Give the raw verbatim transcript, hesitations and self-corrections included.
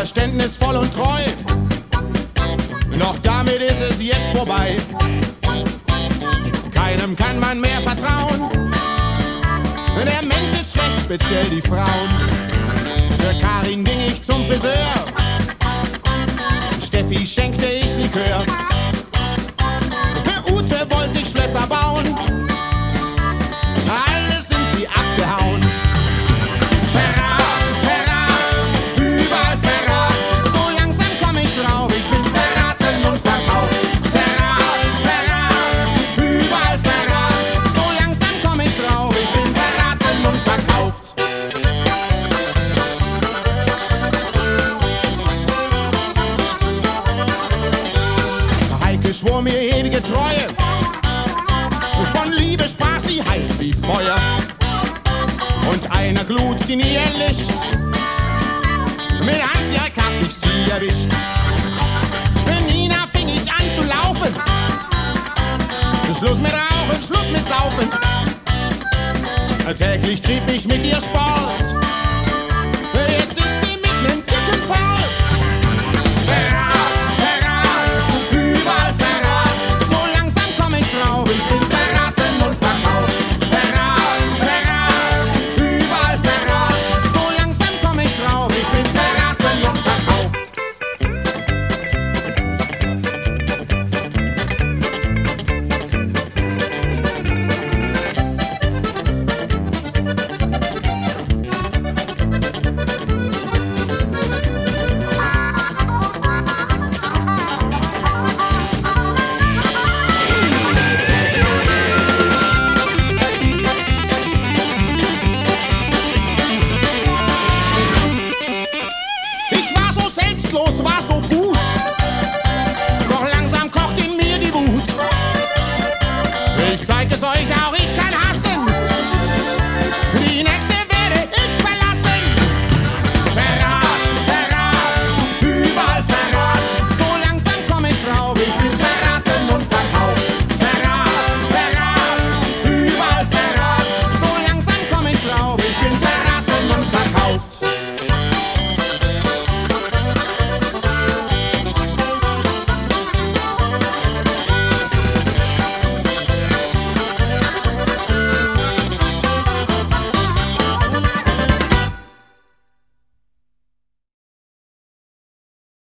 verständnisvoll und treu. Doch damit ist es jetzt vorbei. Keinem kann man mehr vertrauen. Der Mensch ist schlecht, speziell die Frauen. Für Karin ging ich zum Friseur. Steffi schenkte ich Likör. Für Ute wollte ich Schlösser bauen. Alles sind sie abgehauen. Verrat, Verrat, überall Verrat. So langsam komm ich drauf, ich bin verraten und verkauft. Verrat, Verrat, überall Verrat. So langsam komm ich drauf, ich bin verraten und verkauft. Heike schwor mir ewige Treue. Von Liebe sprach sie heiß wie Feuer. Und einer Glut, die nie erlischt. Mit Hansjörg hab ich sie erwischt. Für Nina fing ich an zu laufen. Schluss mit Rauchen, Schluss mit Saufen. Täglich trieb ich mit ihr Sport. Jetzt ist